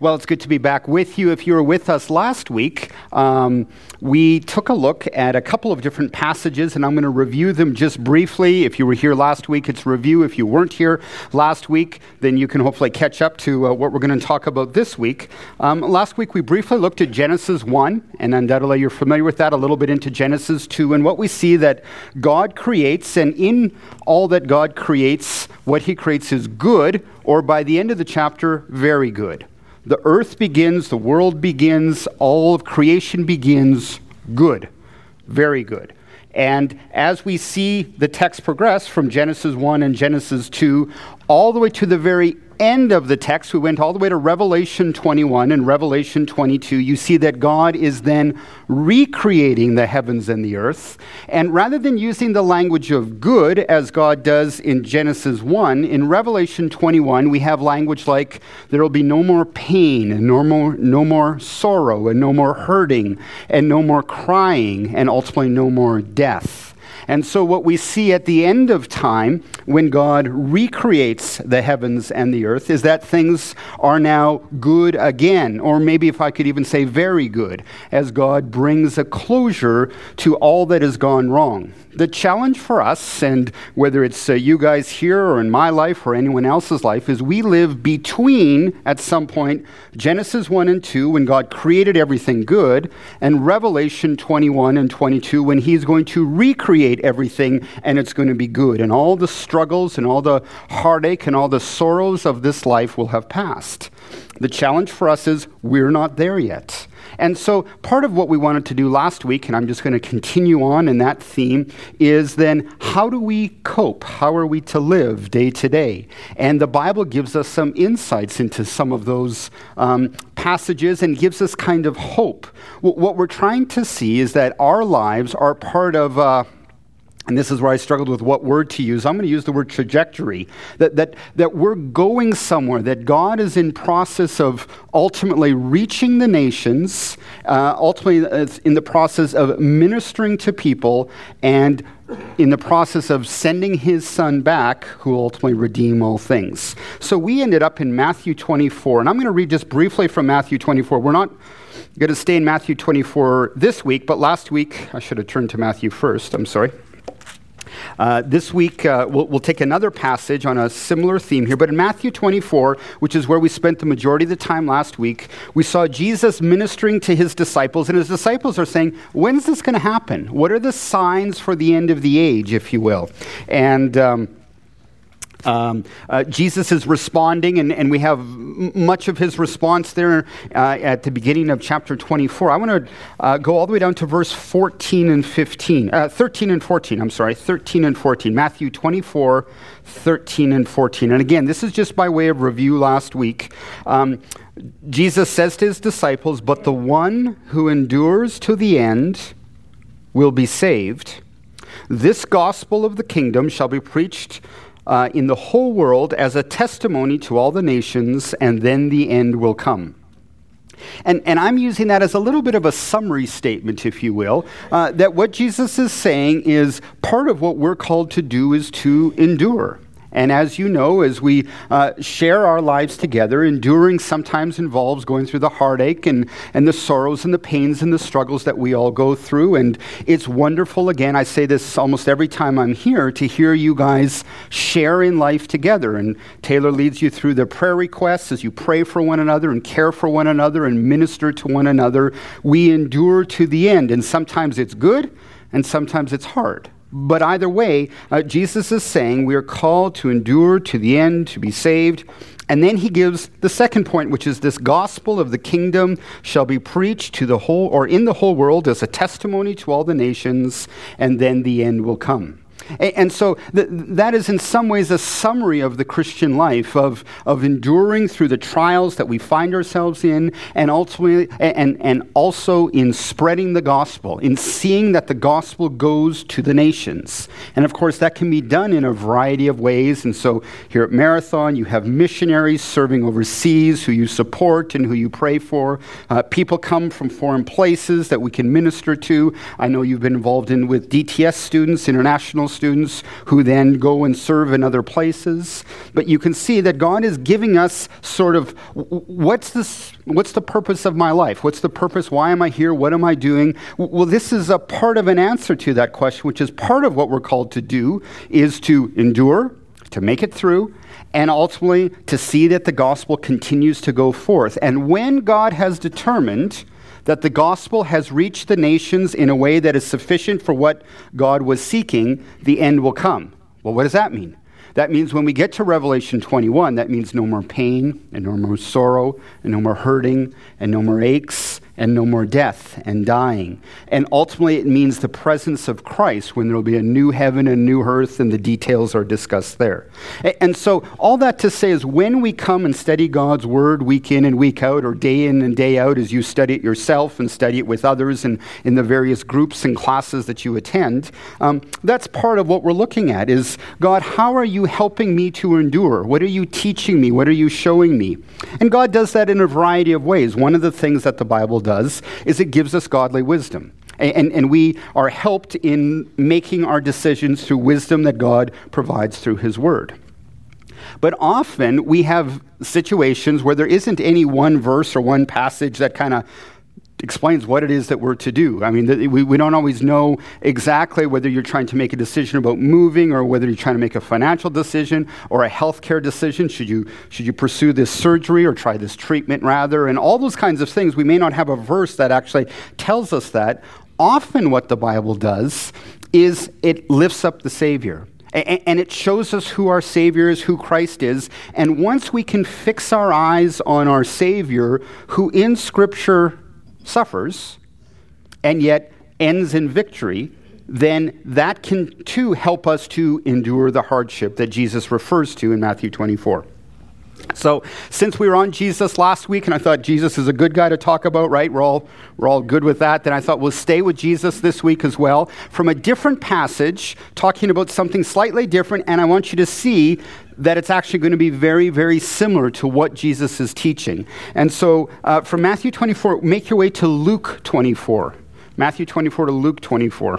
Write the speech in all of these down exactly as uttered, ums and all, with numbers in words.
Well, it's good to be back with you. If you were with us last week, um, we took a look at a couple of different passages, and I'm going to review them just briefly. If you were here last week, it's review. If you weren't here last week, then you can hopefully catch up to uh, what we're going to talk about this week. Um, last week, we briefly looked at Genesis one, and undoubtedly you're familiar with that, a little bit into Genesis two, and what we see that God creates, and in all that God creates, what he creates is good, or by the end of the chapter, very good. The earth begins, the world begins, all of creation begins good, very good. And as we see the text progress from Genesis one and Genesis two, all the way to the very end of the text, we went all the way to Revelation twenty-one and Revelation twenty-two, you see that God is then recreating the heavens and the earth. And rather than using the language of good, as God does in Genesis one, in Revelation twenty-one, we have language like, there will be no more pain, and no more, no more sorrow, and no more hurting, and no more crying, and ultimately no more death. And so what we see at the end of time, when God recreates the heavens and the earth, is that things are now good again, or maybe if I could even say very good, as God brings a closure to all that has gone wrong. The challenge for us, and whether it's uh, you guys here or in my life or anyone else's life, is we live between, at some point, Genesis one and two, when God created everything good, and Revelation twenty-one and twenty-two, when he's going to recreate everything and it's going to be good. And all the struggles and all the heartache and all the sorrows of this life will have passed. The challenge for us is we're not there yet. And so part of what we wanted to do last week, and I'm just going to continue on in that theme, is then how do we cope? How are we to live day to day? And the Bible gives us some insights into some of those um, passages and gives us kind of hope. W- what we're trying to see is that our lives are part of uh, and this is where I struggled with what word to use. I'm going to use the word trajectory, that that that we're going somewhere, that God is in process of ultimately reaching the nations, uh, ultimately in the process of ministering to people, and in the process of sending his son back, who will ultimately redeem all things. So we ended up in Matthew twenty-four, and I'm going to read just briefly from Matthew twenty-four. We're not going to stay in Matthew twenty-four this week, but last week, I should have turned to Matthew first, I'm sorry. Uh, this week, uh, we'll, we'll take another passage on a similar theme here, but in Matthew twenty-four, which is where we spent the majority of the time last week, we saw Jesus ministering to his disciples, and his disciples are saying, when's this going to happen? What are the signs for the end of the age, if you will? And Um, Um, uh, Jesus is responding, and, and we have m- much of his response there uh, at the beginning of chapter twenty-four. I want to uh, go all the way down to verse fourteen and fifteen, uh, thirteen and fourteen, I'm sorry, thirteen and fourteen, Matthew twenty-four, thirteen and fourteen. And again, this is just by way of review last week. Um, Jesus says to his disciples, "But the one who endures to the end will be saved. This gospel of the kingdom shall be preached Uh, in the whole world as a testimony to all the nations, and then the end will come." And, and I'm using that as a little bit of a summary statement, if you will, uh, that what Jesus is saying is part of what we're called to do is to endure. And as you know, as we uh, share our lives together, enduring sometimes involves going through the heartache and, and the sorrows and the pains and the struggles that we all go through. And it's wonderful, again, I say this almost every time I'm here, to hear you guys share in life together. And Taylor leads you through the prayer requests as you pray for one another and care for one another and minister to one another. We endure to the end. And sometimes it's good and sometimes it's hard. But either way, uh, Jesus is saying we are called to endure to the end, to be saved. And then he gives the second point, which is this gospel of the kingdom shall be preached to the whole, or in the whole world, as a testimony to all the nations, and then the end will come. And so th- that is in some ways a summary of the Christian life, of, of enduring through the trials that we find ourselves in, and ultimately, and, and also in spreading the gospel, in seeing that the gospel goes to the nations. And of course, that can be done in a variety of ways. And so here at Marathon, you have missionaries serving overseas who you support and who you pray for. Uh, people come from foreign places that we can minister to. I know you've been involved in with D T S students, international students, students who then go and serve in other places. But you can see that God is giving us sort of, what's this, what's the purpose of my life? What's the purpose? Why am I here? What am I doing? Well, this is a part of an answer to that question, which is part of what we're called to do, is to endure, to make it through, and ultimately to see that the gospel continues to go forth. And when God has determined that the gospel has reached the nations in a way that is sufficient for what God was seeking, the end will come. Well, what does that mean? That means when we get to Revelation twenty-one, that means no more pain, and no more sorrow, and no more hurting, and no more aches, and no more death and dying. And ultimately it means the presence of Christ when there will be a new heaven and new earth, and the details are discussed there. And so all that to say is, when we come and study God's word week in and week out, or day in and day out, as you study it yourself and study it with others and in the various groups and classes that you attend, um, that's part of what we're looking at is, God, how are you helping me to endure? What are you teaching me? What are you showing me? And God does that in a variety of ways. One of the things that the Bible does is it gives us godly wisdom. And, and we are helped in making our decisions through wisdom that God provides through his word. But often we have situations where there isn't any one verse or one passage that kind of explains what it is that we're to do. I mean, we, we don't always know exactly whether you're trying to make a decision about moving, or whether you're trying to make a financial decision or a healthcare decision. Should you should you pursue this surgery or try this treatment rather? And all those kinds of things. We may not have a verse that actually tells us that. Often what the Bible does is it lifts up the Savior. And it shows us who our Savior is, who Christ is. And once we can fix our eyes on our Savior, who in Scripture suffers and yet ends in victory, then that can too help us to endure the hardship that Jesus refers to in Matthew twenty-four. So since we were on Jesus last week, and I thought Jesus is a good guy to talk about, right? We're all we're all good with that. Then I thought we'll stay with Jesus this week as well, from a different passage, talking about something slightly different, and I want you to see that it's actually going to be very, very similar to what Jesus is teaching. And so uh, from Matthew twenty-four, make your way to Luke twenty-four. Matthew twenty-four to Luke twenty-four.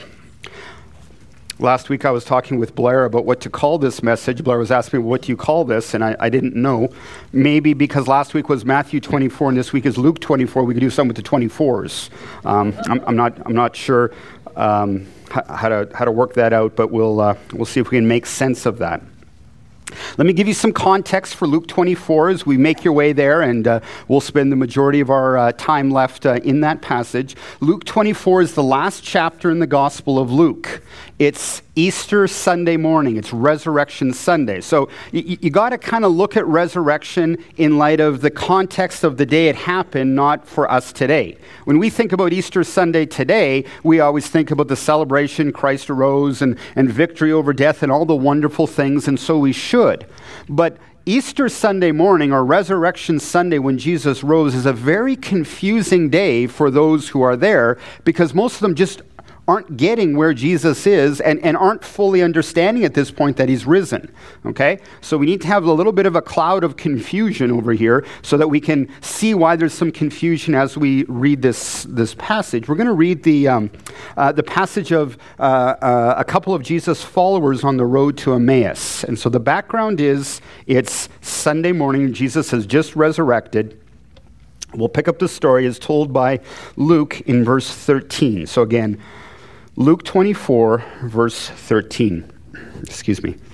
Last week I was talking with Blair about what to call this message. Blair was asking me, what do you call this? And I, I didn't know. Maybe because last week was Matthew twenty-four and this week is Luke twenty-four, we could do something with the twenty-fours. Um, I'm, I'm not I'm not sure um, how to how to work that out, but we'll uh, we'll see if we can make sense of that. Let me give you some context for Luke twenty-four as we make your way there, and uh, we'll spend the majority of our uh, time left uh, in that passage. Luke twenty-four is the last chapter in the Gospel of Luke. It's Easter Sunday morning. It's Resurrection Sunday. So you, you got to kind of look at resurrection in light of the context of the day it happened, not for us today. When we think about Easter Sunday today, we always think about the celebration, Christ arose, and, and victory over death, and all the wonderful things, and so we should. But Easter Sunday morning, or Resurrection Sunday when Jesus rose, is a very confusing day for those who are there, because most of them just aren't getting where Jesus is and, and aren't fully understanding at this point that he's risen, okay? So we need to have a little bit of a cloud of confusion over here so that we can see why there's some confusion as we read this, this passage. We're going to read the, um, uh, the passage of uh, uh, a couple of Jesus' followers on the road to Emmaus. And so the background is, it's Sunday morning, Jesus has just resurrected. We'll pick up the story as told by Luke in verse thirteen. So again, Luke twenty-four, verse thirteen. Excuse me.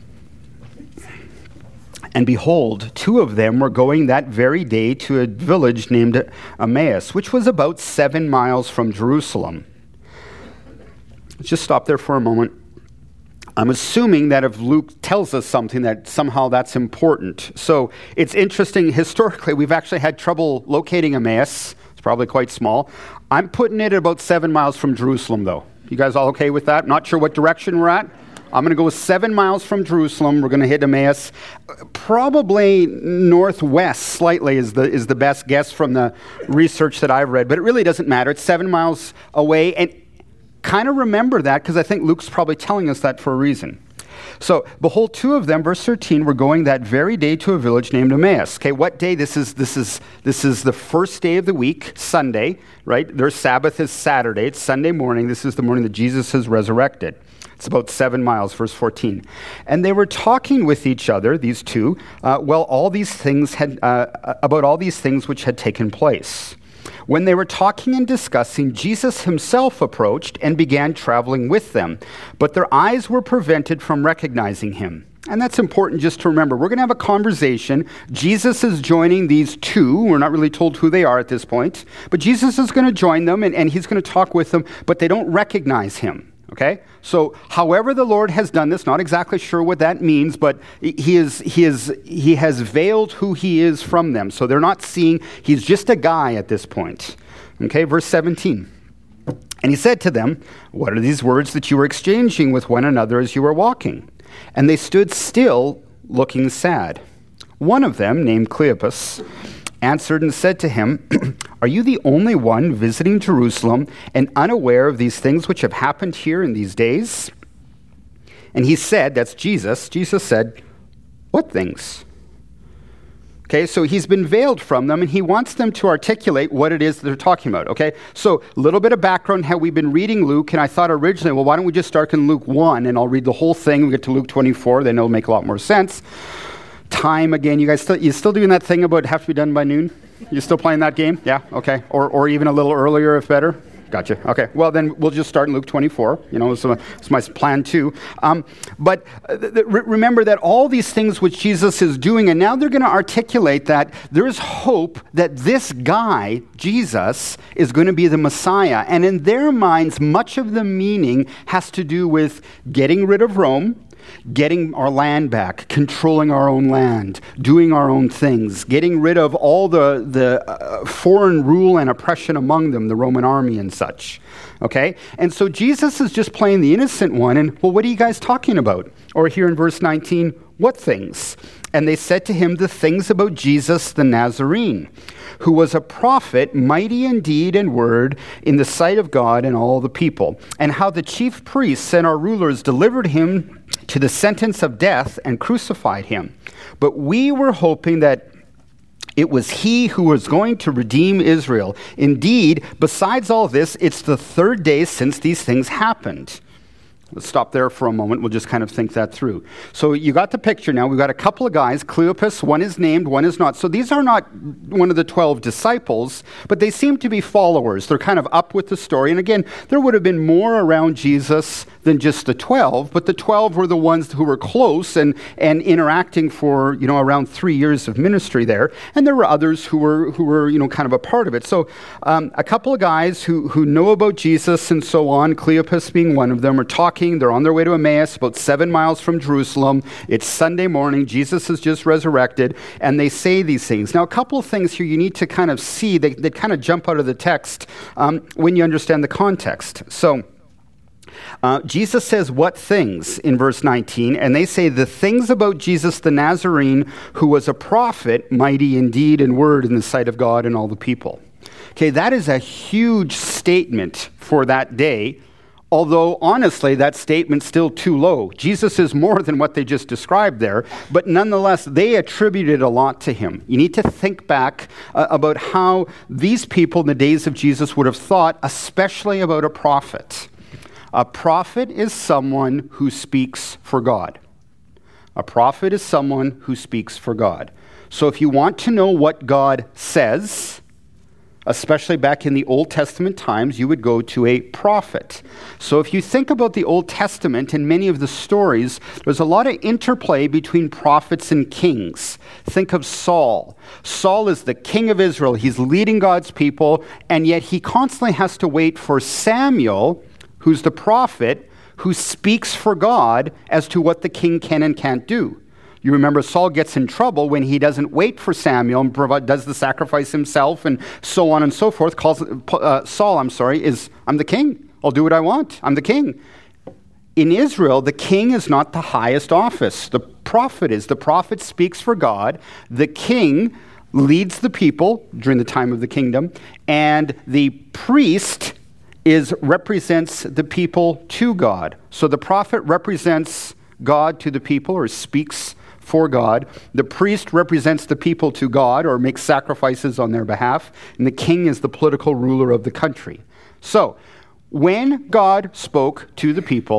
And behold, two of them were going that very day to a village named Emmaus, which was about seven miles from Jerusalem. Let's just stop there for a moment. I'm assuming that if Luke tells us something, that somehow that's important. So it's interesting, historically, we've actually had trouble locating Emmaus. It's probably quite small. I'm putting it at about seven miles from Jerusalem, though. You guys all okay with that? Not sure what direction we're at. I'm going to go seven miles from Jerusalem. We're going to hit Emmaus. Probably northwest slightly is the is the best guess from the research that I've read. But it really doesn't matter. It's seven miles away. And kind of remember that, because I think Luke's probably telling us that for a reason. So, behold, two of them, verse thirteen, were going that very day to a village named Emmaus. Okay, what day? This is this is this is the first day of the week, Sunday, right? Their Sabbath is Saturday. It's Sunday morning. This is the morning that Jesus has resurrected. It's about seven miles, verse fourteen. And they were talking with each other, these two, uh, well, all these things had, uh, about all these things which had taken place. When they were talking and discussing, Jesus himself approached and began traveling with them, but their eyes were prevented from recognizing him. And that's important just to remember. We're going to have a conversation. Jesus is joining these two. We're not really told who they are at this point, but Jesus is going to join them and, and he's going to talk with them, but they don't recognize him. Okay? So, however the Lord has done this, not exactly sure what that means, but he is he is he has veiled who he is from them. So they're not seeing, he's just a guy at this point. Okay, verse seventeen. And he said to them, "What are these words that you were exchanging with one another as you were walking?" And they stood still, looking sad. One of them, named Cleopas, answered and said to him, "Are you the only one visiting Jerusalem and unaware of these things which have happened here in these days?" And he said, that's Jesus, Jesus said, "What things?" Okay, so he's been veiled from them, and he wants them to articulate what it is they're talking about, okay? So a little bit of background, how we've been reading Luke, and I thought originally, well, why don't we just start in Luke one, and I'll read the whole thing. We get to Luke twenty-four, then it'll make a lot more sense. Time again, you guys still you still doing that thing about have to be done by noon? You still playing that game? Yeah, okay. Or or even a little earlier if better? Gotcha. Okay. Well, then we'll just start in Luke twenty-four. You know, so it's my plan too. Um, but uh, th- th- remember that all these things which Jesus is doing, and now they're going to articulate that there is hope that this guy, Jesus, is going to be the Messiah. And in their minds, much of the meaning has to do with getting rid of Rome, getting our land back, controlling our own land, doing our own things, getting rid of all the, the uh, foreign rule and oppression among them, the Roman army and such. Okay? And so Jesus is just playing the innocent one, and, well, what are you guys talking about? Or here in verse nineteen, what things? And they said to him the things about Jesus the Nazarene, who was a prophet, mighty in deed and word, in the sight of God and all the people, and how the chief priests and our rulers delivered him to the sentence of death and crucified him. But we were hoping that it was he who was going to redeem Israel. Indeed, besides all this, it's the third day since these things happened. Let's stop there for a moment. We'll just kind of think that through. So you got the picture now. We've got a couple of guys. Cleopas, one is named, one is not. So these are not one of the twelve disciples, but they seem to be followers. They're kind of up with the story. And again, there would have been more around Jesus than just the twelve, but the twelve were the ones who were close and, and interacting for, you know, around three years of ministry there. And there were others who were, who were you know, kind of a part of it. So um, a couple of guys who, who know about Jesus and so on, Cleopas being one of them, are talking. They're on their way to Emmaus, about seven miles from Jerusalem. It's Sunday morning. Jesus has just resurrected, and they say these things. Now, a couple of things here you need to kind of see. They, they kind of jump out of the text um, when you understand the context. So, Uh, Jesus says, what things, in verse nineteen, and they say the things about Jesus the Nazarene, who was a prophet, mighty in deed and word in the sight of God and all the people. Okay, that is a huge statement for that day, although honestly, that statement's still too low. Jesus is more than what they just described there, but nonetheless, they attributed a lot to him. You need to think back uh, about how these people in the days of Jesus would have thought, especially about a prophet. A prophet is someone who speaks for God. A prophet is someone who speaks for God. So if you want to know what God says, especially back in the Old Testament times, you would go to a prophet. So if you think about the Old Testament and many of the stories, there's a lot of interplay between prophets and kings. Think of Saul. Saul is the king of Israel. He's leading God's people, and yet he constantly has to wait for Samuel, who's the prophet, who speaks for God as to what the king can and can't do. You remember Saul gets in trouble when he doesn't wait for Samuel and provide, does the sacrifice himself and so on and so forth. Calls uh, Saul, I'm sorry, is, I'm the king. I'll do what I want. I'm the king. In Israel, the king is not the highest office. The prophet is. The prophet speaks for God. The king leads the people during the time of the kingdom. And the priest is represents the people to God. So the prophet represents God to the people, or speaks for God. The priest represents the people to God, or makes sacrifices on their behalf. And the king is the political ruler of the country. So when God spoke to the people,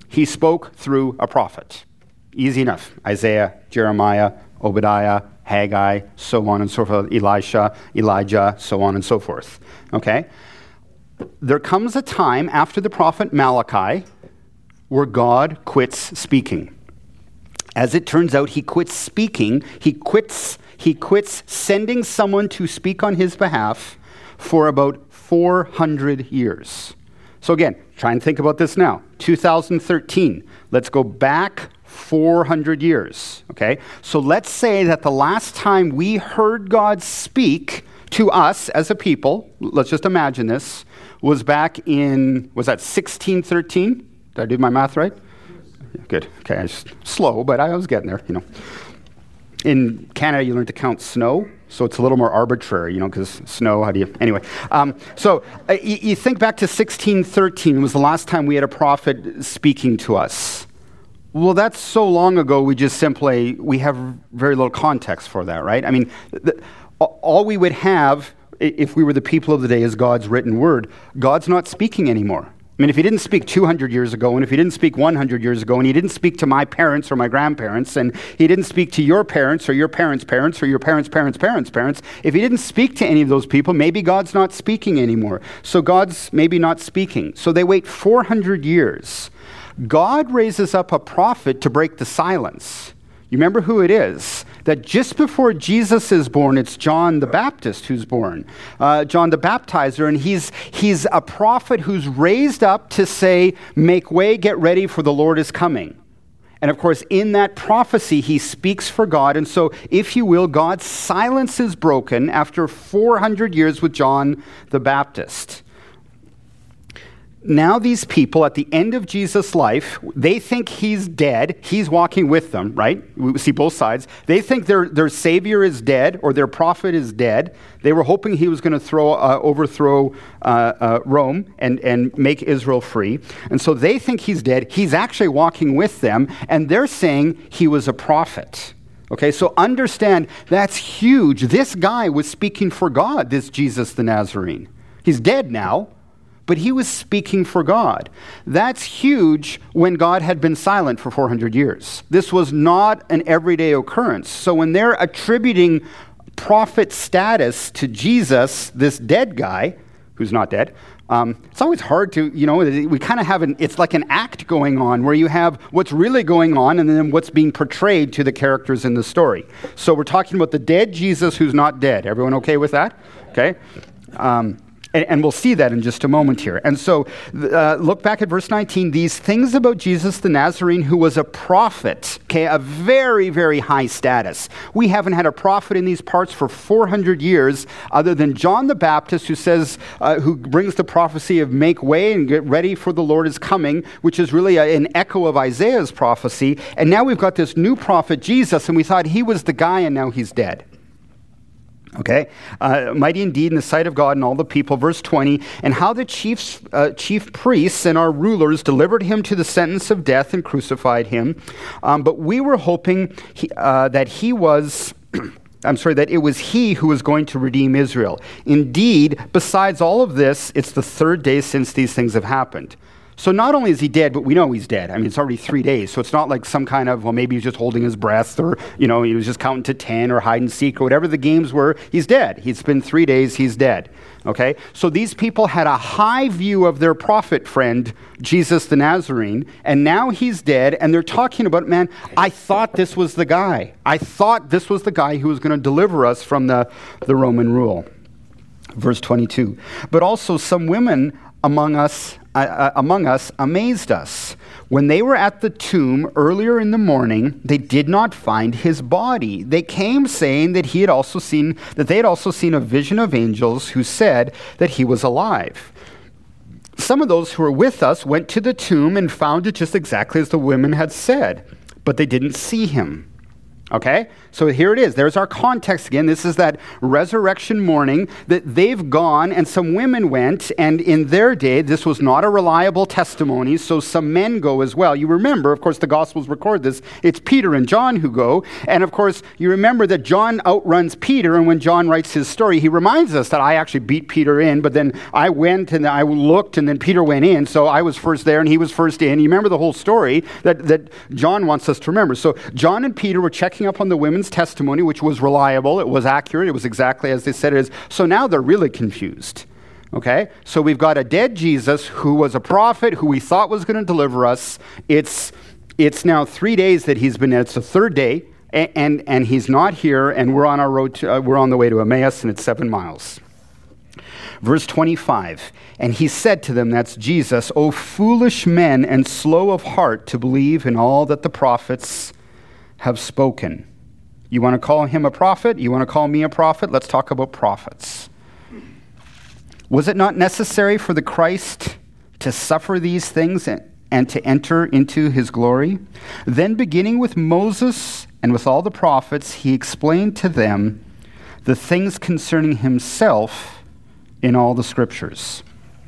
he spoke through a prophet. Easy enough. Isaiah, Jeremiah, Obadiah, Haggai, so on and so forth. Elisha, Elijah, so on and so forth. Okay? There comes a time after the prophet Malachi where God quits speaking. As it turns out, he quits speaking. He quits, he quits sending someone to speak on his behalf for about four hundred years. So again, try and think about this now. two thousand thirteen. Let's go back four hundred years. Okay? So let's say that the last time we heard God speak to us as a people, let's just imagine this, was back in, was that sixteen thirteen? Did I do my math right? Good. Okay, I was slow, but I was getting there, you know. In Canada, you learn to count snow, so it's a little more arbitrary, you know, because snow, how do you... Anyway, um, so uh, you, you think back to sixteen thirteen was the last time we had a prophet speaking to us. Well, that's so long ago, we just simply, we have very little context for that, right? I mean, the, all we would have, if we were the people of the day, is God's written word. God's not speaking anymore. I mean, if he didn't speak two hundred years ago, and if he didn't speak one hundred years ago, and he didn't speak to my parents or my grandparents, and he didn't speak to your parents or your parents' parents or your parents' parents' parents' parents, if he didn't speak to any of those people, maybe God's not speaking anymore. So God's maybe not speaking. So they wait four hundred years. God raises up a prophet to break the silence. You remember who it is? That just before Jesus is born, it's John the Baptist who's born. Uh, John the Baptizer, and he's he's a prophet who's raised up to say, make way, get ready, for the Lord is coming. And of course, in that prophecy, he speaks for God. And so, if you will, God's silence is broken after four hundred years with John the Baptist. Now these people, at the end of Jesus' life, they think he's dead. He's walking with them, right? We see both sides. They think their, their savior is dead, or their prophet is dead. They were hoping he was going to throw, uh, overthrow uh, uh, Rome and, and make Israel free. And so they think he's dead. He's actually walking with them, and they're saying he was a prophet. Okay, so understand, that's huge. This guy was speaking for God, this Jesus the Nazarene. He's dead now, but he was speaking for God. That's huge when God had been silent for four hundred years. This was not an everyday occurrence. So when they're attributing prophet status to Jesus, this dead guy, who's not dead, um, it's always hard to, you know, we kind of have an, it's like an act going on where you have what's really going on and then what's being portrayed to the characters in the story. So we're talking about the dead Jesus who's not dead. Everyone okay with that? Okay. Um, And, and we'll see that in just a moment here. And so uh, look back at verse nineteen. These things about Jesus the Nazarene, who was a prophet, okay, a very, very high status. We haven't had a prophet in these parts for four hundred years other than John the Baptist, who says, uh, who brings the prophecy of make way and get ready for the Lord is coming, which is really a, an echo of Isaiah's prophecy. And now we've got this new prophet, Jesus, and we thought he was the guy, and now he's dead. Okay, uh, mighty indeed in the sight of God and all the people. Verse twenty, and how the chiefs, uh, chief priests and our rulers delivered him to the sentence of death and crucified him. Um, but we were hoping he, uh, that he was, I'm sorry, that it was he who was going to redeem Israel. Indeed, besides all of this, it's the third day since these things have happened. So not only is he dead, but we know he's dead. I mean, it's already three days. So it's not like some kind of, well, maybe he's just holding his breath or, you know, he was just counting to ten or hide and seek or whatever the games were. He's dead. It's been three days. He's dead. Okay? So these people had a high view of their prophet friend, Jesus the Nazarene, and now he's dead. And they're talking about, man, I thought this was the guy. I thought this was the guy who was going to deliver us from the, the Roman rule. Verse twenty-two. But also some women among us Uh, among us amazed us. When they were at the tomb earlier in the morning, they did not find his body. They came saying that he had also seen that they had also seen a vision of angels who said that he was alive. Some of those who were with us went to the tomb and found it just exactly as the women had said, but they didn't see him. Okay, so here it is. There's our context again. This is that resurrection morning that they've gone and some women went, and in their day, this was not a reliable testimony, so some men go as well. You remember, of course, the Gospels record this. It's Peter and John who go, and of course, you remember that John outruns Peter, and when John writes his story, he reminds us that I actually beat Peter in, but then I went and I looked, and then Peter went in, so I was first there and he was first in. You remember the whole story that, that John wants us to remember. So John and Peter were checking up on the women's testimony, which was reliable, it was accurate, it was exactly as they said it is. So now they're really confused. Okay? So we've got a dead Jesus who was a prophet, who we thought was going to deliver us. It's it's now three days that he's been dead. It's the third day, and and, and he's not here, and we're on our road to, uh, we're on the way to Emmaus, and it's seven miles. Verse twenty-five, and he said to them, that's Jesus, O foolish men and slow of heart to believe in all that the prophets have spoken. You want to call him a prophet? You want to call me a prophet? Let's talk about prophets. Was it not necessary for the Christ to suffer these things and, and to enter into his glory? Then beginning with Moses and with all the prophets, he explained to them the things concerning himself in all the scriptures.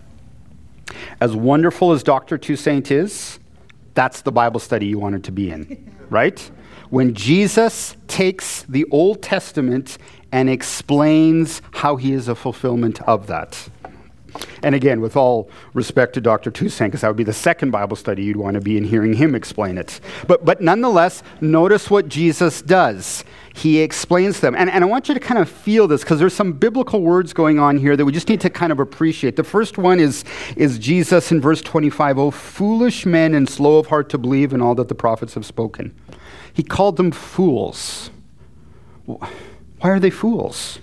As wonderful as Doctor Toussaint is, that's the Bible study you wanted to be in, right? When Jesus takes the Old Testament and explains how he is a fulfillment of that. And again, with all respect to Doctor Toussaint, because that would be the second Bible study you'd want to be in, hearing him explain it. But but nonetheless, notice what Jesus does. He explains them. And, and I want you to kind of feel this, because there's some biblical words going on here that we just need to kind of appreciate. The first one is, is Jesus in verse twenty-five, O foolish men and slow of heart to believe in all that the prophets have spoken. He called them fools. Why are they fools?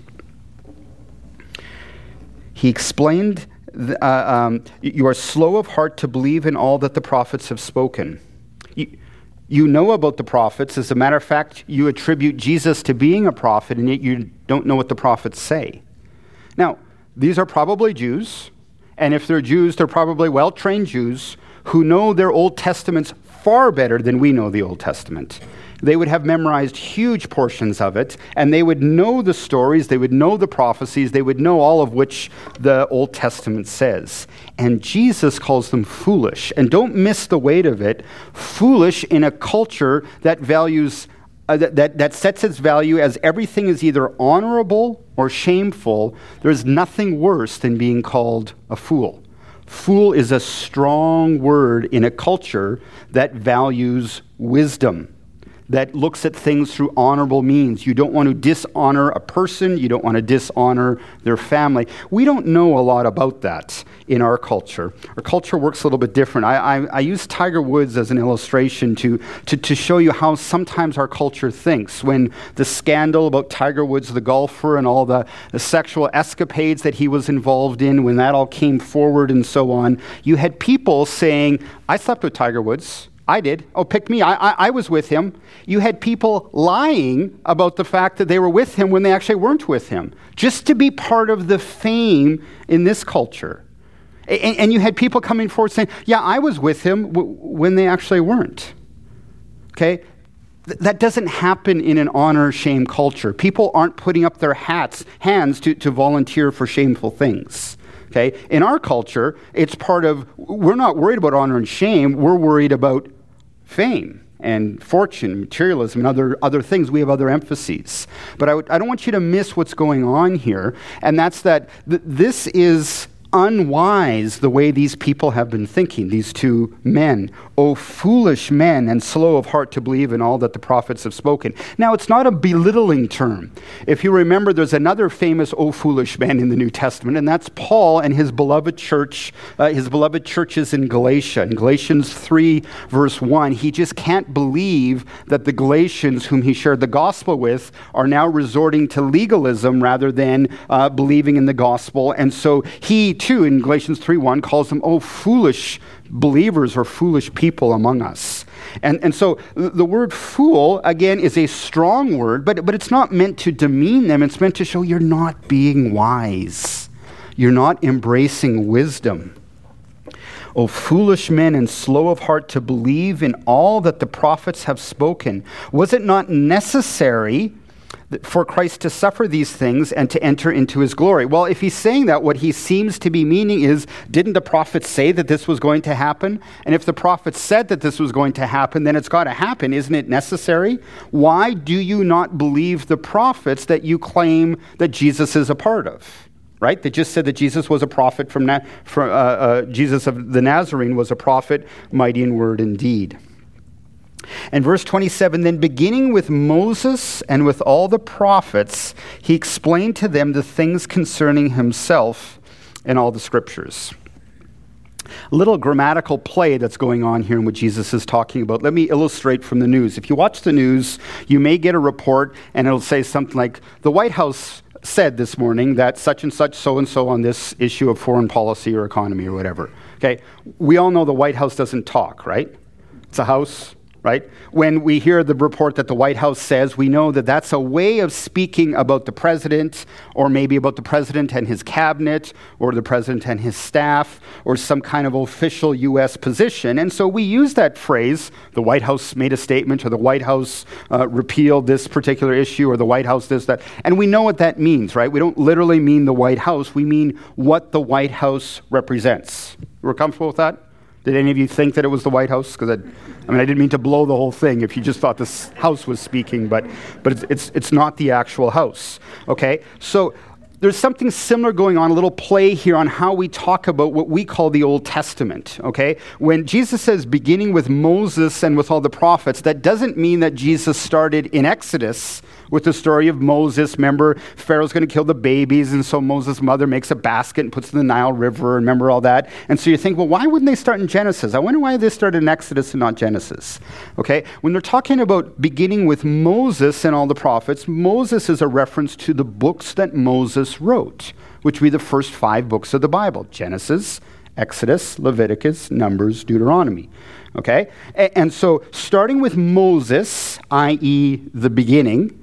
He explained, uh, um, you are slow of heart to believe in all that the prophets have spoken. You, you know about the prophets. As a matter of fact, you attribute Jesus to being a prophet, and yet you don't know what the prophets say. Now, these are probably Jews, and if they're Jews, they're probably well-trained Jews who know their Old Testaments far better than we know the Old Testament. They would have memorized huge portions of it, and they would know the stories, they would know the prophecies, they would know all of which the Old Testament says. And Jesus calls them foolish. And don't miss the weight of it. Foolish in a culture that values, uh, that, that, that sets its value as everything is either honorable or shameful. There's nothing worse than being called a fool. Fool is a strong word in a culture that values wisdom, that looks at things through honorable means. You don't want to dishonor a person. You don't want to dishonor their family. We don't know a lot about that in our culture. Our culture works a little bit different. I, I, I use Tiger Woods as an illustration to, to, to show you how sometimes our culture thinks. When the scandal about Tiger Woods, the golfer, and all the, the sexual escapades that he was involved in, when that all came forward and so on, you had people saying, I slept with Tiger Woods. I did. Oh, pick me. I, I I was with him. You had people lying about the fact that they were with him when they actually weren't with him, just to be part of the fame in this culture. And, and you had people coming forward saying, yeah, I was with him w- when they actually weren't. Okay? Th- that doesn't happen in an honor-shame culture. People aren't putting up their hats, hands to, to volunteer for shameful things. Okay? In our culture, it's part of, we're not worried about honor and shame, we're worried about fame and fortune, materialism, and other, other things. We have other emphases. But I, w- I don't want you to miss what's going on here, and that's that th- this is unwise the way these people have been thinking, these two men. O foolish men and slow of heart to believe in all that the prophets have spoken. Now, it's not a belittling term. If you remember, there's another famous O foolish man in the New Testament, and that's Paul and his beloved church, uh, his beloved churches in Galatia. In Galatians three, verse one, he just can't believe that the Galatians whom he shared the gospel with are now resorting to legalism rather than uh, believing in the gospel. And so he, too, in Galatians three one, calls them, oh, foolish believers or foolish people among us. And and so the word fool, again, is a strong word, but, but it's not meant to demean them. It's meant to show you're not being wise. You're not embracing wisdom. O foolish men and slow of heart to believe in all that the prophets have spoken. Was it not necessary for Christ to suffer these things and to enter into his glory? Well, if he's saying that, what he seems to be meaning is, didn't the prophets say that this was going to happen? And if the prophets said that this was going to happen, then it's got to happen. Isn't it necessary? Why do you not believe the prophets that you claim that Jesus is a part of? Right? They just said that Jesus was a prophet from, Na- from uh, uh, Jesus of the Nazarene was a prophet, mighty in word and deed. And verse twenty-seven, then beginning with Moses and with all the prophets, he explained to them the things concerning himself in all the scriptures. A little grammatical play that's going on here in what Jesus is talking about. Let me illustrate from the news. If you watch the news, you may get a report and it'll say something like, the White House said this morning that such and such, so and so on this issue of foreign policy or economy or whatever. Okay, we all know the White House doesn't talk, right? It's a house. Right? When we hear the report that the White House says, we know that that's a way of speaking about the president, or maybe about the president and his cabinet, or the president and his staff, or some kind of official U S position. And so we use that phrase, the White House made a statement, or the White House uh, repealed this particular issue, or the White House this, that. And we know what that means, right? We don't literally mean the White House. We mean what the White House represents. We're comfortable with that? Did any of you think that it was the White House? Because I, I mean, I didn't mean to blow the whole thing if you just thought this house was speaking, but but it's it's, it's not the actual house. Okay, so there's something similar going on, a little play here on how we talk about what we call the Old Testament. Okay, when Jesus says beginning with Moses and with all the prophets, that doesn't mean that Jesus started in Exodus with the story of Moses. Remember, Pharaoh's going to kill the babies, and so Moses' mother makes a basket and puts it in the Nile River. Remember all that? And so you think, well, why wouldn't they start in Genesis? I wonder why they started in Exodus and not Genesis. Okay? When they're talking about beginning with Moses and all the prophets, Moses is a reference to the books that Moses wrote, which would be the first five books of the Bible: Genesis, Exodus, Leviticus, Numbers, Deuteronomy. Okay? A- and so starting with Moses, that is the beginning,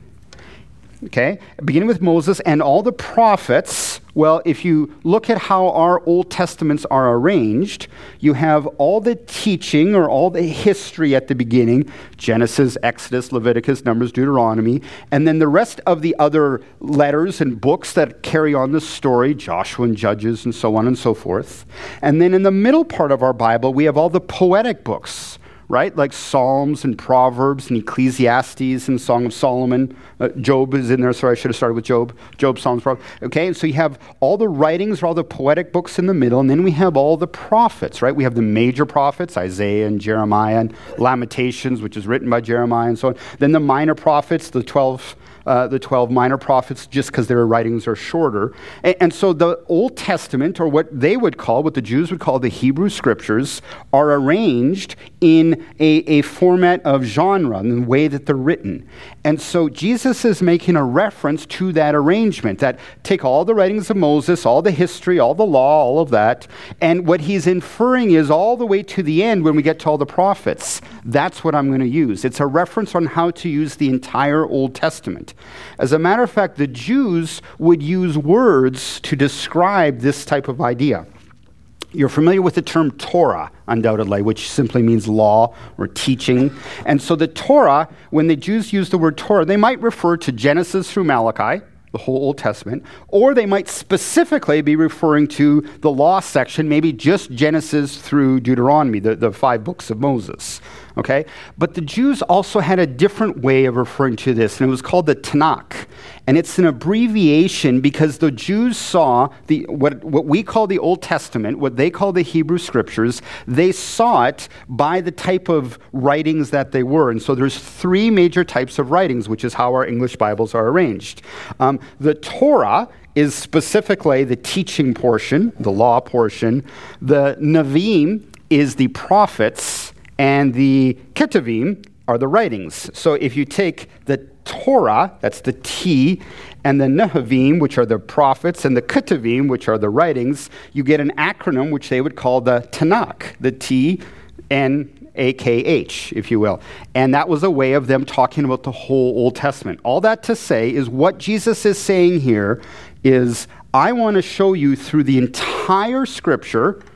okay, beginning with Moses and all the prophets, well, if you look at how our Old Testaments are arranged, you have all the teaching or all the history at the beginning, Genesis, Exodus, Leviticus, Numbers, Deuteronomy, and then the rest of the other letters and books that carry on the story, Joshua and Judges and so on and so forth. And then in the middle part of our Bible, we have all the poetic books, right? Like Psalms and Proverbs and Ecclesiastes and Song of Solomon. Uh, Job is in there. Sorry, I should have started with Job. Job, Psalms, Proverbs. Okay, and so you have all the writings, or all the poetic books in the middle, and then we have all the prophets, right? We have the major prophets, Isaiah and Jeremiah, and Lamentations, which is written by Jeremiah and so on. Then the minor prophets, the twelve Uh, the twelve minor prophets, just because their writings are shorter. And, and so the Old Testament, or what they would call, what the Jews would call the Hebrew Scriptures, are arranged in a, a format of genre, in the way that they're written. And so Jesus is making a reference to that arrangement, that take all the writings of Moses, all the history, all the law, all of that, and what he's inferring is all the way to the end when we get to all the prophets. That's what I'm going to use. It's a reference on how to use the entire Old Testament. As a matter of fact, the Jews would use words to describe this type of idea. You're familiar with the term Torah, undoubtedly, which simply means law or teaching. And so the Torah, when the Jews use the word Torah, they might refer to Genesis through Malachi, the whole Old Testament, or they might specifically be referring to the law section, maybe just Genesis through Deuteronomy, the, the five books of Moses. Okay? But the Jews also had a different way of referring to this, and it was called the Tanakh. And it's an abbreviation because the Jews saw the what, what we call the Old Testament, what they call the Hebrew Scriptures, they saw it by the type of writings that they were. And so there's three major types of writings, which is how our English Bibles are arranged. Um, the Torah is specifically the teaching portion, the law portion. The Nevi'im is the prophets, and the Ketuvim are the writings. So if you take the Torah, that's the T, and the Nevi'im, which are the prophets, and the Ketuvim, which are the writings, you get an acronym which they would call the Tanakh, the T, N, A K H, if you will. And that was a way of them talking about the whole Old Testament. All that to say is what Jesus is saying here is, I want to show you through the entire Scripture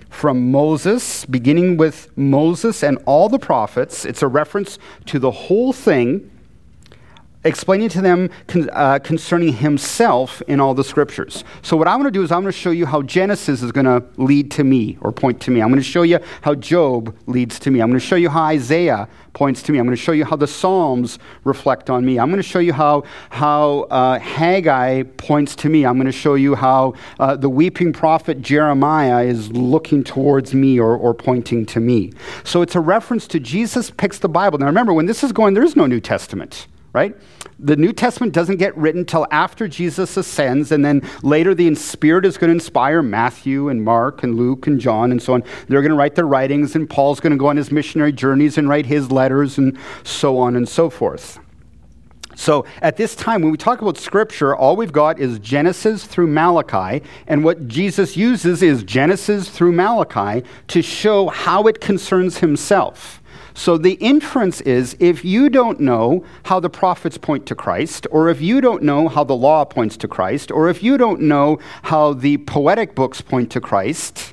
from Moses, beginning with Moses and all the prophets. It's a reference to the whole thing, explaining to them con- uh, concerning himself in all the scriptures. So what I want to do is I'm going to show you how Genesis is going to lead to me or point to me. I'm going to show you how Job leads to me. I'm going to show you how Isaiah points to me. I'm going to show you how the Psalms reflect on me. I'm going to show you how, how uh, Haggai points to me. I'm going to show you how uh, the weeping prophet Jeremiah is looking towards me or, or pointing to me. So it's a reference to Jesus picks the Bible. Now remember, when this is going, there is no New Testament. Right? The New Testament doesn't get written till after Jesus ascends, and then later the Spirit is going to inspire Matthew and Mark and Luke and John and so on. They're going to write their writings, and Paul's going to go on his missionary journeys and write his letters and so on and so forth. So at this time, when we talk about Scripture, all we've got is Genesis through Malachi, and what Jesus uses is Genesis through Malachi to show how it concerns himself. So the inference is, if you don't know how the prophets point to Christ, or if you don't know how the law points to Christ, or if you don't know how the poetic books point to Christ,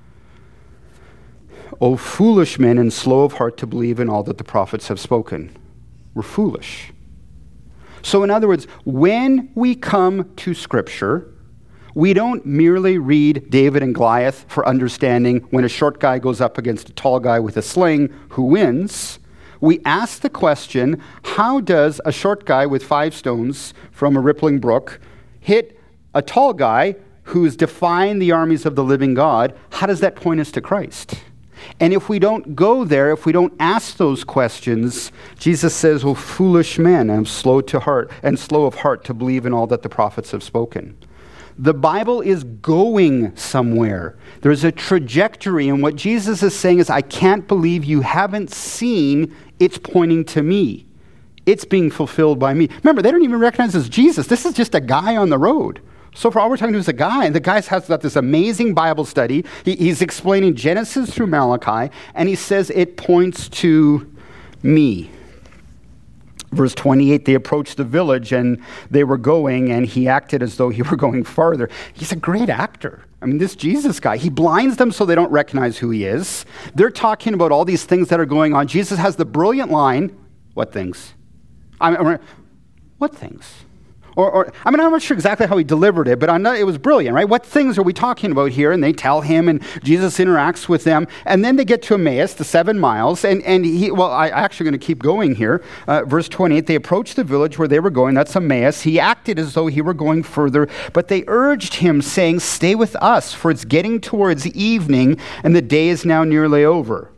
O foolish men and slow of heart to believe in all that the prophets have spoken. We're foolish. So in other words, when we come to Scripture, we don't merely read David and Goliath for understanding when a short guy goes up against a tall guy with a sling, who wins. We ask the question, how does a short guy with five stones from a rippling brook hit a tall guy who's defying the armies of the living God? How does that point us to Christ? And if we don't go there, if we don't ask those questions, Jesus says, "Oh, foolish men, and slow to heart and slow of heart to believe in all that the prophets have spoken." The Bible is going somewhere. There's a trajectory, and what Jesus is saying is, I can't believe you haven't seen it's pointing to me. It's being fulfilled by me. Remember, they don't even recognize this as Jesus. This is just a guy on the road. So for all we're talking to is a guy, and the guy has got this amazing Bible study. He, he's explaining Genesis through Malachi, and he says it points to me. Verse twenty-eight, they approached the village and they were going, and he acted as though he were going farther. He's a great actor. I mean, this Jesus guy, he blinds them so they don't recognize who he is. They're talking about all these things that are going on. Jesus has the brilliant line, what things? I mean, what things? Or, or, I mean, I'm not sure exactly how he delivered it, but I'm not, it was brilliant, right? What things are we talking about here? And they tell him, and Jesus interacts with them. And then they get to Emmaus, the seven miles, and, and he, well, I, I'm actually going to keep going here. Uh, verse twenty-eight, they approached the village where they were going. That's Emmaus. He acted as though he were going further, but they urged him, saying, "Stay with us, for it's getting towards evening, and the day is now nearly over."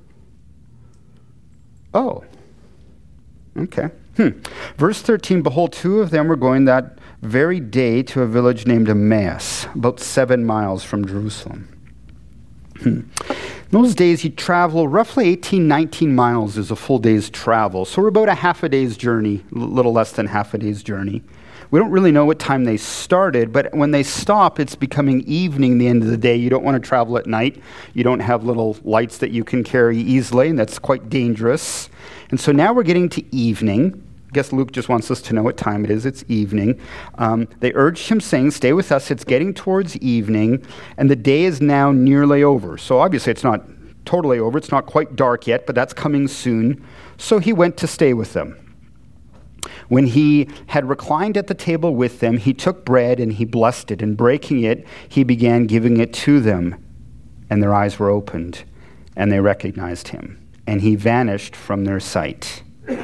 Oh, okay. Hmm. Verse thirteen, behold, two of them were going that very day to a village named Emmaus, about seven miles from Jerusalem. Hmm. In those days, you travel roughly eighteen, nineteen miles is a full day's travel. So we're about a half a day's journey, a little less than half a day's journey. We don't really know what time they started, but when they stop, it's becoming evening the end of the day. You don't want to travel at night. You don't have little lights that you can carry easily, and that's quite dangerous. And so now we're getting to evening. I guess Luke just wants us to know what time it is. It's evening. Um, they urged him, saying, "Stay with us. It's getting towards evening, and the day is now nearly over." So obviously it's not totally over. It's not quite dark yet, but that's coming soon. So he went to stay with them. When he had reclined at the table with them, he took bread and he blessed it, and breaking it, he began giving it to them. And their eyes were opened, and they recognized him, and he vanished from their sight.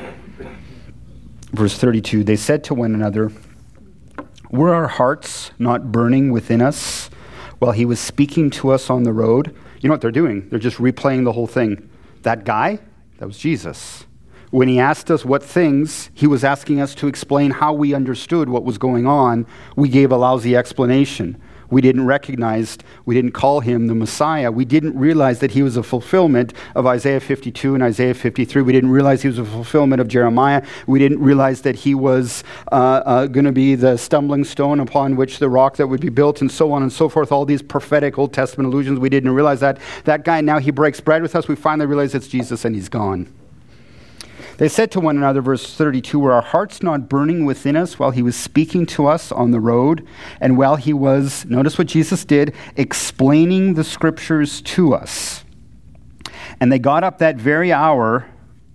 Verse thirty-two, they said to one another, "Were our hearts not burning within us while he was speaking to us on the road?" You know what they're doing? They're just replaying the whole thing. That guy, that was Jesus. When he asked us what things, he was asking us to explain how we understood what was going on. We gave a lousy explanation. We didn't recognize, we didn't call him the Messiah. We didn't realize that he was a fulfillment of Isaiah fifty-two and Isaiah fifty-three. We didn't realize he was a fulfillment of Jeremiah. We didn't realize that he was uh, uh, going to be the stumbling stone upon which the rock that would be built, and so on and so forth. All these prophetic Old Testament allusions. We didn't realize that. That guy, now he breaks bread with us. We finally realize it's Jesus, and he's gone. They said to one another, verse thirty-two, were our hearts not burning within us while he was speaking to us on the road, and while he was, notice what Jesus did, explaining the scriptures to us. And they got up that very hour,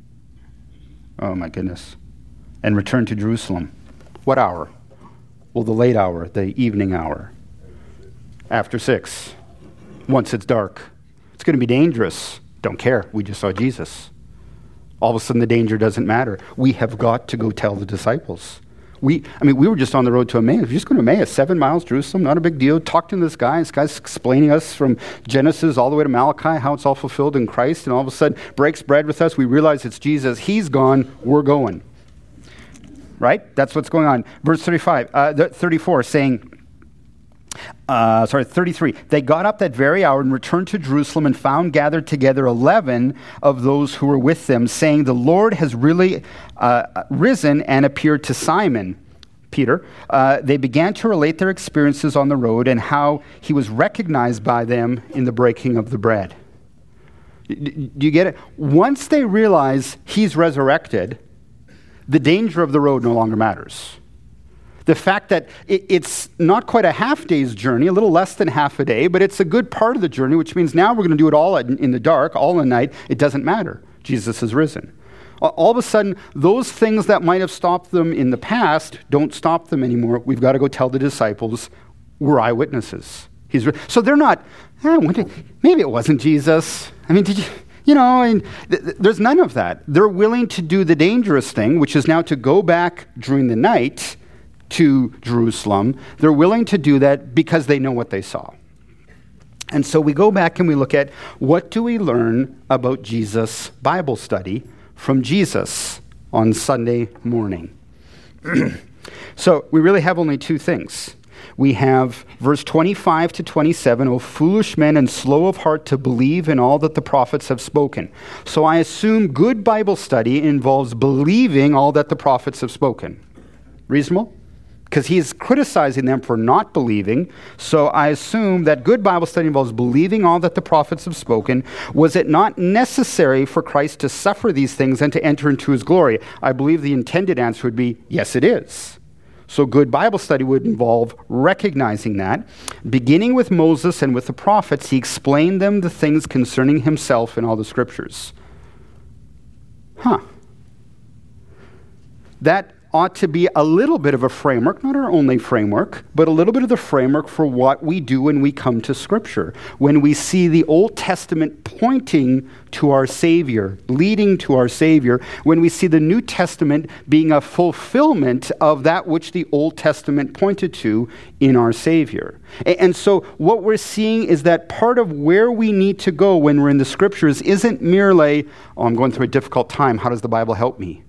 oh my goodness, and returned to Jerusalem. What hour? Well, the late hour, the evening hour. After six. Once it's dark. It's going to be dangerous. Don't care. We just saw Jesus. All of a sudden, the danger doesn't matter. We have got to go tell the disciples. We, I mean, we were just on the road to Emmaus. We're just going to Emmaus, seven miles, Jerusalem, not a big deal. Talked to this guy. This guy's explaining us from Genesis all the way to Malachi, how it's all fulfilled in Christ. And all of a sudden, breaks bread with us. We realize it's Jesus. He's gone. We're going. Right? That's what's going on. Verse thirty-five, uh, thirty-four, saying, Uh, sorry, thirty-three. They got up that very hour and returned to Jerusalem and found gathered together eleven of those who were with them, saying, the Lord has really uh, risen and appeared to Simon, Peter. Uh, they began to relate their experiences on the road and how he was recognized by them in the breaking of the bread. Do you get it? Once they realize he's resurrected, the danger of the road no longer matters. The fact that it's not quite a half day's journey, a little less than half a day, but it's a good part of the journey, which means now we're going to do it all in the dark, all in the night. It doesn't matter. Jesus has risen. All of a sudden, those things that might have stopped them in the past don't stop them anymore. We've got to go tell the disciples we're eyewitnesses. He's re- so they're not, eh, maybe it wasn't Jesus. I mean, did you... You know, and th- th- there's none of that. They're willing to do the dangerous thing, which is now to go back during the night to Jerusalem. They're willing to do that because they know what they saw. And so we go back and we look at what do we learn about Jesus' Bible study from Jesus on Sunday morning. So we really have only two things. We have verse twenty-five to twenty-seven, O foolish men and slow of heart to believe in all that the prophets have spoken. So I assume good Bible study involves believing all that the prophets have spoken. Reasonable? Because he's criticizing them for not believing. So I assume that good Bible study involves believing all that the prophets have spoken. Was it not necessary for Christ to suffer these things and to enter into his glory? I believe the intended answer would be, yes, it is. So good Bible study would involve recognizing that. Beginning with Moses and with the prophets, he explained them the things concerning himself in all the scriptures. Huh. That ought to be a little bit of a framework, not our only framework, but a little bit of the framework for what we do when we come to Scripture. When we see the Old Testament pointing to our Savior, leading to our Savior, when we see the New Testament being a fulfillment of that which the Old Testament pointed to in our Savior. And so what we're seeing is that part of where we need to go when we're in the Scriptures isn't merely, oh, I'm going through a difficult time, how does the Bible help me?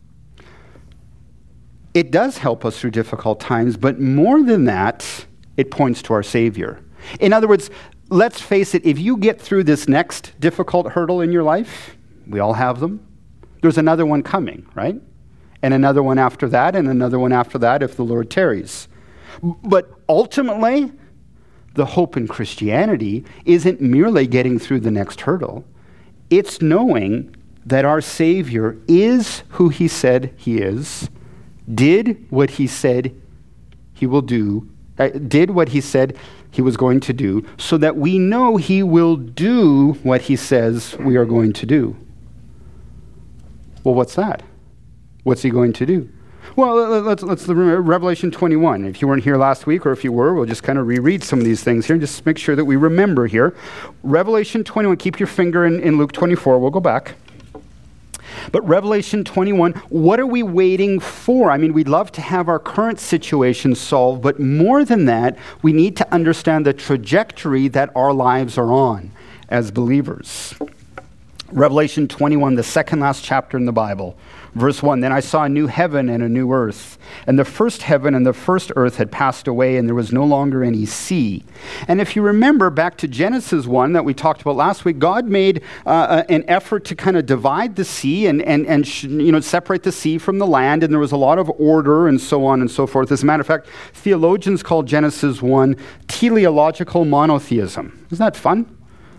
It does help us through difficult times, but more than that, it points to our Savior. In other words, let's face it, if you get through this next difficult hurdle in your life, we all have them, there's another one coming, right? And another one after that, and another one after that if the Lord tarries. But ultimately, the hope in Christianity isn't merely getting through the next hurdle. It's knowing that our Savior is who he said he is, did what he said he will do, uh, did what he said he was going to do, so that we know he will do what he says we are going to do. Well, what's that? What's he going to do? Well, let's, let's remember Revelation twenty-one. If you weren't here last week, or if you were, we'll just kind of reread some of these things here and just make sure that we remember here. Revelation twenty-one, keep your finger in, in Luke twenty-four. We'll go back. But Revelation twenty-one, what are we waiting for? I mean, we'd love to have our current situation solved, but more than that, we need to understand the trajectory that our lives are on as believers. Revelation twenty-one, the second last chapter in the Bible. Verse one, then I saw a new heaven and a new earth, and the first heaven and the first earth had passed away, and there was no longer any sea. And if you remember back to Genesis one that we talked about last week, God made uh, an effort to kind of divide the sea and, and, and sh- you know, separate the sea from the land, and there was a lot of order and so on and so forth. As a matter of fact, theologians call Genesis one teleological monotheism. Isn't that fun?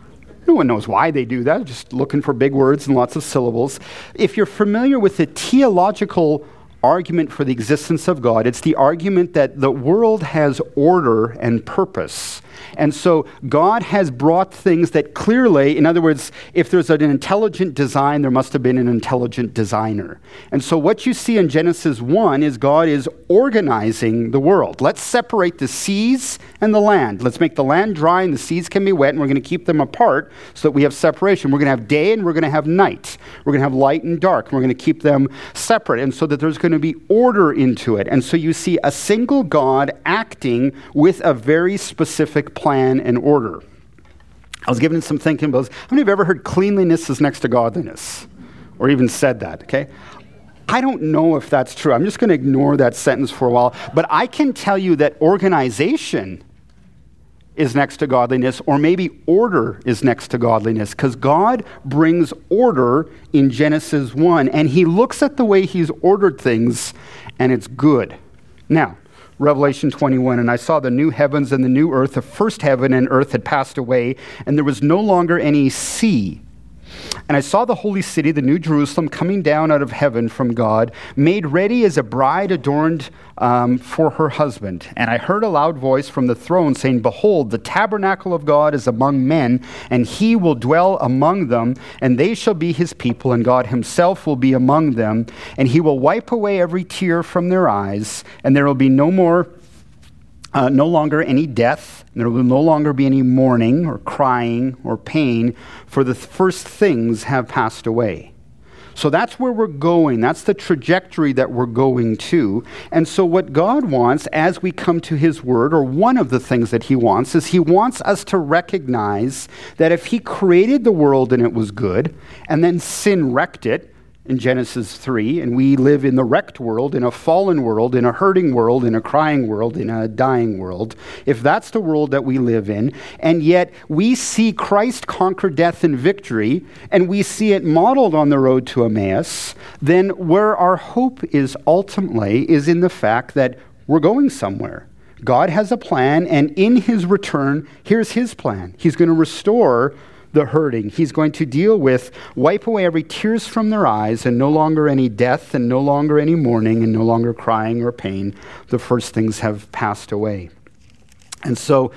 No one knows why they do that, just looking for big words and lots of syllables. If you're familiar with the theological argument for the existence of God, it's the argument that the world has order and purpose. And so God has brought things that clearly, in other words, if there's an intelligent design, there must have been an intelligent designer. And so what you see in Genesis one is God is organizing the world. Let's separate the seas and the land. Let's make the land dry and the seas can be wet, and we're going to keep them apart so that we have separation. We're going to have day and we're going to have night. We're going to have light and dark. And we're going to keep them separate, and so that there's going to be order into it. And so you see a single God acting with a very specific plan and order. I was given some thinking about this. How many have ever heard cleanliness is next to godliness? Or even said that, okay? I don't know if that's true. I'm just going to ignore that sentence for a while. But I can tell you that organization is next to godliness, or maybe order is next to godliness, because God brings order in Genesis one, and he looks at the way he's ordered things, and it's good. Now, Revelation twenty-one, and I saw the new heavens and the new earth. The first heaven and earth had passed away, and there was no longer any sea. And I saw the holy city, the new Jerusalem, coming down out of heaven from God, made ready as a bride adorned um, for her husband. And I heard a loud voice from the throne saying, "Behold, the tabernacle of God is among men, and he will dwell among them, and they shall be his people, and God himself will be among them, and he will wipe away every tear from their eyes, and there will be no more Uh, no longer any death. There will no longer be any mourning or crying or pain, for the first things have passed away." So that's where we're going. That's the trajectory that we're going to. And so what God wants as we come to his word, or one of the things that he wants, is he wants us to recognize that if he created the world and it was good, and then sin wrecked it, in Genesis three, and we live in the wrecked world, in a fallen world, in a hurting world, in a crying world, in a dying world, if that's the world that we live in, and yet we see Christ conquer death in victory, and we see it modeled on the road to Emmaus, then where our hope is ultimately is in the fact that we're going somewhere. God has a plan, and in his return, here's his plan. He's going to restore the hurting. He's going to deal with, wipe away every tears from their eyes, and no longer any death, and no longer any mourning, and no longer crying or pain. The first things have passed away. And so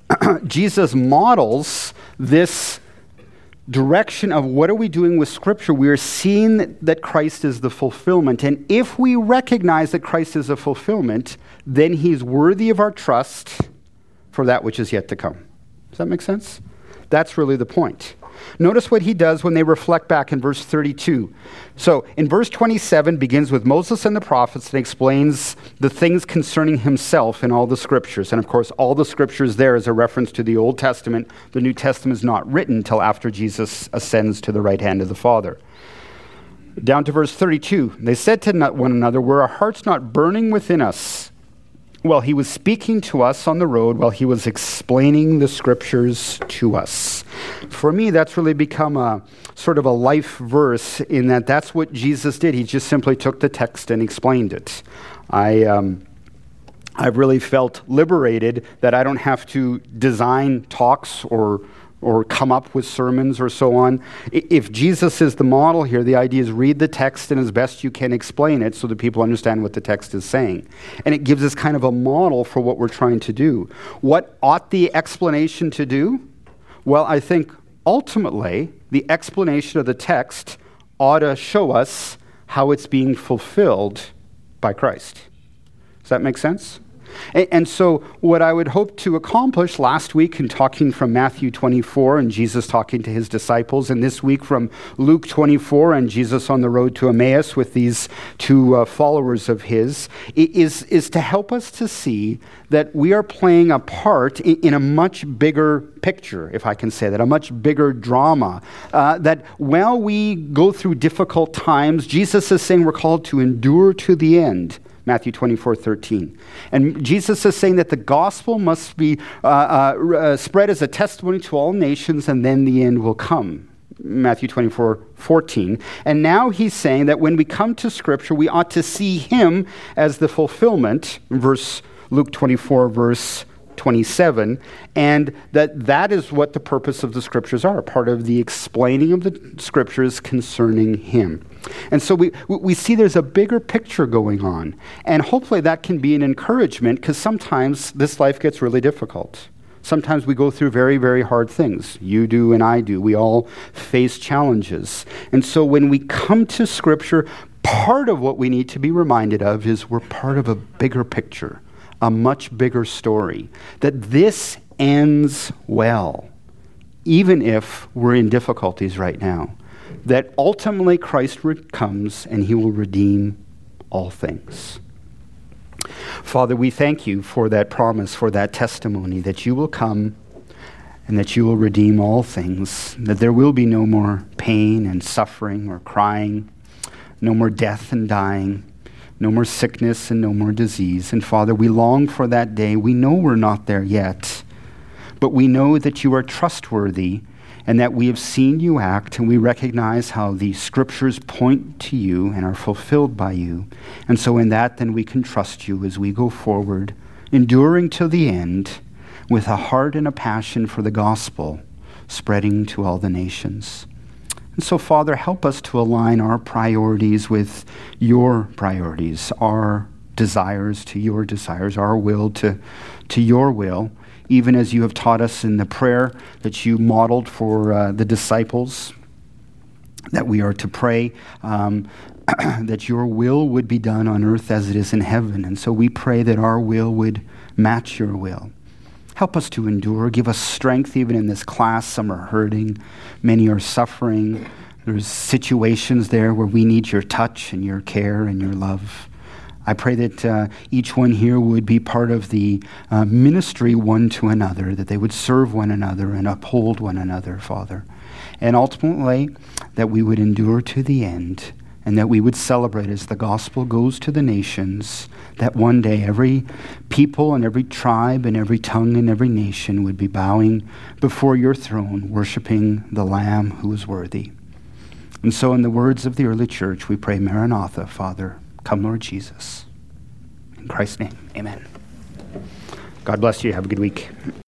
Jesus models this direction of what are we doing with Scripture. We are seeing that Christ is the fulfillment. And if we recognize that Christ is a fulfillment, then he's worthy of our trust for that which is yet to come. Does that make sense? That's really the point. Notice what he does when they reflect back in verse thirty-two. So in verse twenty-seven begins with Moses and the prophets and explains the things concerning himself in all the scriptures. And of course, all the scriptures there is a reference to the Old Testament. The New Testament is not written until after Jesus ascends to the right hand of the Father. Down to verse thirty-two. They said to one another, "Were our hearts not burning within us while he was speaking to us on the road, while he was explaining the scriptures to us?" For me, that's really become a sort of a life verse, in that that's what Jesus did. He just simply took the text and explained it. I, um, I've really felt liberated that I don't have to design talks or or come up with sermons or so on. If Jesus is the model here, the idea is read the text and as best you can explain it so that people understand what the text is saying. And it gives us kind of a model for what we're trying to do. What ought the explanation to do? Well, I think ultimately the explanation of the text ought to show us how it's being fulfilled by Christ. Does that make sense? And, and so what I would hope to accomplish last week in talking from Matthew twenty-four and Jesus talking to his disciples, and this week from Luke twenty-four and Jesus on the road to Emmaus with these two uh, followers of his, is, is to help us to see that we are playing a part in, in a much bigger picture, if I can say that, a much bigger drama. Uh, that while we go through difficult times, Jesus is saying we're called to endure to the end. Matthew twenty-four thirteen. And Jesus is saying that the gospel must be uh, uh, uh, spread as a testimony to all nations, and then the end will come. Matthew twenty-four fourteen. And now he's saying that when we come to Scripture, we ought to see him as the fulfillment. Verse Luke twenty-four, verse twenty-seven, and that that is what the purpose of the Scriptures are, part of the explaining of the Scriptures concerning him. And so we we see there's a bigger picture going on, and hopefully that can be an encouragement, because sometimes this life gets really difficult. Sometimes we go through very, very hard things. You do and I do. We all face challenges. And so when we come to Scripture, part of what we need to be reminded of is we're part of a bigger picture, a much bigger story, that this ends well, even if we're in difficulties right now, that ultimately Christ re- comes and he will redeem all things. Father, we thank you for that promise, for that testimony, that you will come and that you will redeem all things, that there will be no more pain and suffering or crying, no more death and dying, no more sickness and no more disease. And Father, we long for that day. We know we're not there yet, but we know that you are trustworthy and that we have seen you act, and we recognize how the Scriptures point to you and are fulfilled by you. And so in that, then we can trust you as we go forward, enduring till the end, with a heart and a passion for the gospel, spreading to all the nations. And so, Father, help us to align our priorities with your priorities, our desires to your desires, our will to, to your will, even as you have taught us in the prayer that you modeled for uh, the disciples, that we are to pray um, that your will would be done on earth as it is in heaven. And so we pray that our will would match your will. Help us to endure. Give us strength even in this class. Some are hurting. Many are suffering. There's situations there where we need your touch and your care and your love. I pray that uh, each one here would be part of the uh, ministry one to another, that they would serve one another and uphold one another, Father. And ultimately, that we would endure to the end, and that we would celebrate as the gospel goes to the nations, that one day every people and every tribe and every tongue and every nation would be bowing before your throne, worshiping the Lamb who is worthy. And so in the words of the early church, we pray, Maranatha, Father, come Lord Jesus. In Christ's name, amen. God bless you. Have a good week.